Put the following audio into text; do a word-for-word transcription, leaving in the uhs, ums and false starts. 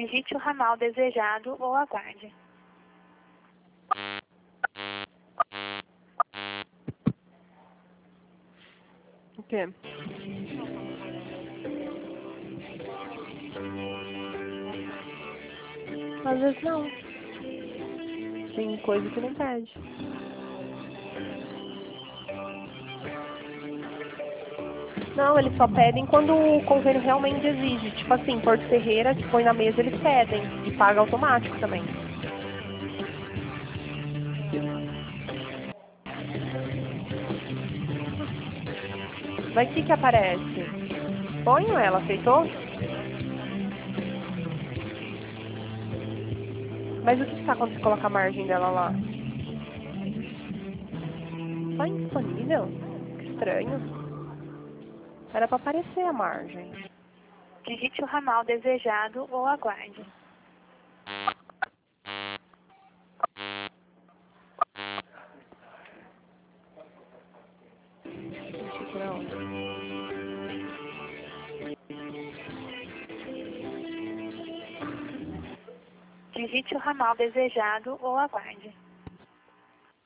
Digite o ramal desejado ou aguarde. O quê? Às vezes não. Tem coisa que não pede. Não, eles só pedem quando o convênio realmente exige. Tipo assim, Porto Ferreira, se põe na mesa, eles pedem. E paga automático também. Mas o que que aparece? Ponho ela, aceitou? Mas o que que tá quando você coloca a margem dela lá? Só indisponível? Que estranho. Era pra aparecer a margem. Digite o ramal desejado ou aguarde. Achei que não. Digite o ramal desejado ou aguarde.